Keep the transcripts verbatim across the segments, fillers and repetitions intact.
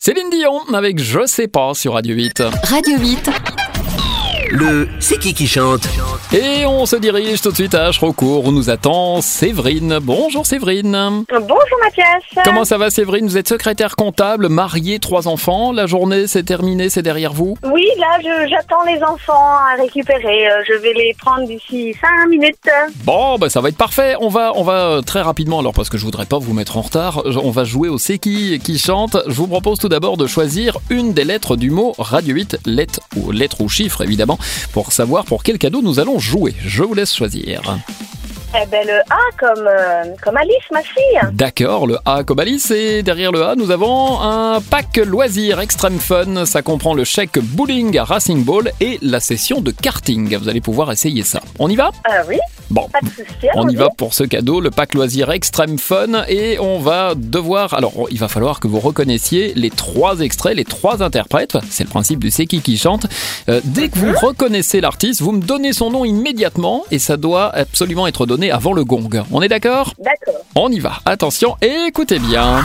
Céline Dion avec Je sais pas sur Radio huit. Radio huit. Le C'est qui qui chante? Et on se dirige tout de suite à Achrocourt où nous attend Séverine. Bonjour Séverine. Bonjour Mathias. Comment ça va Séverine? Vous êtes secrétaire comptable, mariée, trois enfants. La journée c'est terminé, c'est derrière vous? Oui, là je, j'attends les enfants à récupérer. Euh, je vais les prendre d'ici cinq minutes. Bon, bah ça va être parfait. On va, on va très rapidement alors parce que je voudrais pas vous mettre en retard. On va jouer au C'est qui qui chante. Je vous propose tout d'abord de choisir une des lettres du mot Radio huit, lettre ou lettre ou chiffre évidemment, pour savoir pour quel cadeau nous allons jouer. Je vous laisse choisir. Eh ben le A comme, euh, comme Alice, ma fille. D'accord, le A comme Alice. Et derrière le A, nous avons un pack loisirs extrême fun. Ça comprend le chèque bowling à Racing Ball et la session de karting. Vous allez pouvoir essayer ça. On y va? Ah oui. Bon, Pas de souci. on y allons-y. va pour ce cadeau, le pack loisirs extrême fun. Et on va devoir... Alors, il va falloir que vous reconnaissiez les trois extraits, les trois interprètes. C'est le principe du C'est qui qui chante. Euh, dès que vous reconnaissez l'artiste, vous me donnez son nom immédiatement. Et ça doit absolument être donné avant le gong. On est d'accord? D'accord. On y va. Attention, écoutez bien.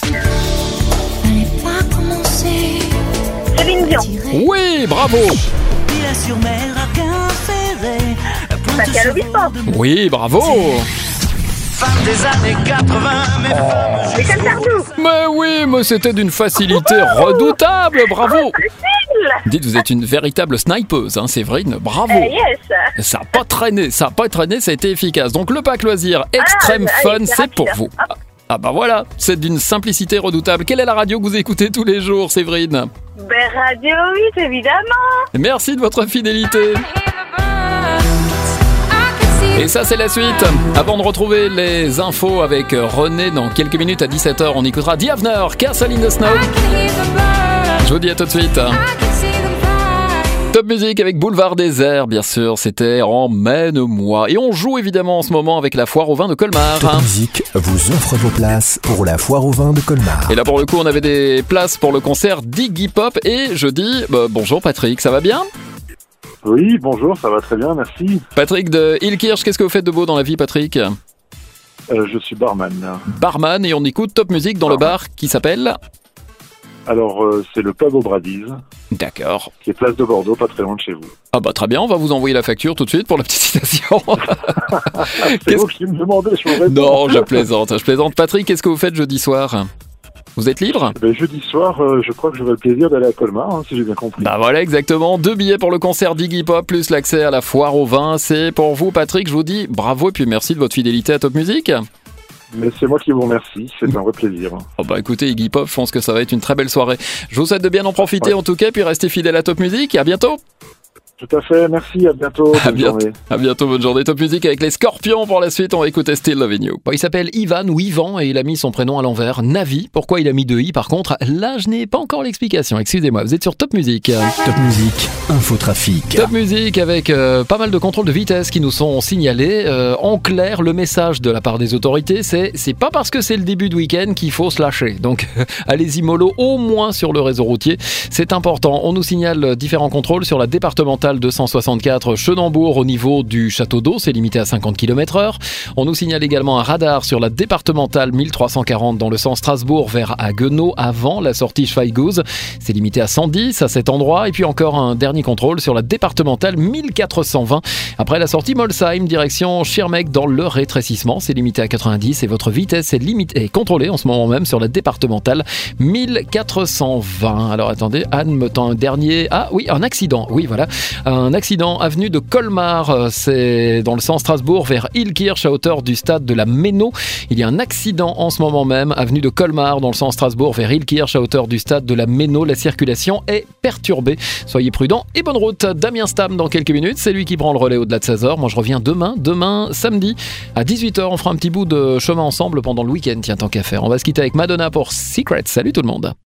Céline Dion. Oui, bravo. Pascal Obispo. Oui, bravo. Michel Sardou. Mais oui, mais c'était d'une facilité redoutable. Bravo. Facile. Dites, vous êtes une véritable snipeuse, hein, Séverine. Bravo. Eh, yes. Ça n'a pas traîné, ça n'a pas traîné, ça a été efficace. Donc le pack loisir extrême Ah, fun, allez, c'est c'est pour rapide. vous. Ah, ah bah voilà, c'est d'une simplicité redoutable. Quelle est la radio que vous écoutez tous les jours, Séverine? Ben Radio huit, évidemment. Merci de votre fidélité. Et ça, c'est la suite. Avant de retrouver les infos avec René dans quelques minutes à dix-sept heures, on écoutera The Avener, Castle in the Snow. Je vous dis à tout de suite. Top musique avec Boulevard Désert, bien sûr, c'était Emmène-moi. Et on joue évidemment en ce moment avec la foire au vin de Colmar. Top Musique vous offre vos places pour la foire au vin de Colmar. Et là pour le coup, on avait des places pour le concert d'Iggy Pop. Et je dis bah, bonjour Patrick, ça va bien? Oui, bonjour, ça va très bien, merci. Patrick de Hillkirch, qu'est-ce que vous faites de beau dans la vie, Patrick? Euh, je suis barman. Barman, et on écoute Top Musique dans le bar qui s'appelle... Alors, euh, c'est le pub au Bradise, D'accord. qui est place de Bordeaux, pas très loin de chez vous. Ah bah très bien, on va vous envoyer la facture tout de suite pour la petite citation. C'est Qu'est-ce- vous qui me demandez, je vous réponds. Non, je plaisante, je plaisante. Patrick, qu'est-ce que vous faites jeudi soir? Vous êtes libre? Ben, jeudi soir, euh, je crois que j'aurai le plaisir d'aller à Colmar, hein, si j'ai bien compris. Bah voilà, exactement. Deux billets pour le concert d'Iggy Pop, plus l'accès à la foire au vin. C'est pour vous, Patrick. Je vous dis bravo et puis merci de votre fidélité à Top Musique. Mais c'est moi qui vous remercie, c'est un vrai plaisir. Oh bah écoutez, Iggy Pop, je pense que ça va être une très belle soirée. Je vous souhaite de bien en profiter Ouais. en tout cas, puis restez fidèles à Top Musique. Et à bientôt. Tout à fait, merci, à bientôt, À bonne bientôt. journée. À bientôt, bonne journée. Top Musique avec les Scorpions pour la suite. On va écouter Still Loving You. Bon, il s'appelle Ivan ou Ivan et il a mis son prénom à l'envers. Navi. Pourquoi il a mis deux i par contre? Là, je n'ai pas encore l'explication. Excusez-moi. Vous êtes sur Top Musique. Top Musique, Infotrafic. Top Musique avec euh, pas mal de contrôles de vitesse qui nous sont signalés. Euh, en clair, le message de la part des autorités, c'est c'est pas parce que c'est le début de week-end qu'il faut se lâcher. Donc, allez-y mollo, au moins sur le réseau routier. C'est important. On nous signale différents contrôles sur la départementale deux cent soixante-quatre Chenambourg au niveau du château d'eau, c'est limité à cinquante kilomètres heure. On nous signale également un radar sur la départementale mille trois cent quarante dans le sens Strasbourg vers Haguenau avant la sortie Schweighouse. C'est limité à cent dix à cet endroit. Et puis encore un dernier contrôle sur la départementale mille quatre cent vingt après la sortie Molsheim direction Schirmeck dans le rétrécissement. C'est limité à quatre-vingt-dix et votre vitesse est, limitée, est contrôlée en ce moment même sur la départementale mille quatre cent vingt. Alors attendez, Anne me tend un dernier... Ah oui, un accident. Oui, voilà. Un accident avenue de Colmar, c'est dans le sens Strasbourg vers Hillkirch à hauteur du stade de la Méno. Il y a un accident en ce moment même, avenue de Colmar dans le sens Strasbourg vers Hillkirch à hauteur du stade de la Méno. La circulation est perturbée. Soyez prudents et bonne route. Damien Stam dans quelques minutes, c'est lui qui prend le relais au-delà de seize heures. Moi je reviens demain, demain samedi à dix-huit heures. On fera un petit bout de chemin ensemble pendant le week-end, tiens tant qu'à faire. On va se quitter avec Madonna pour Secret. Salut tout le monde.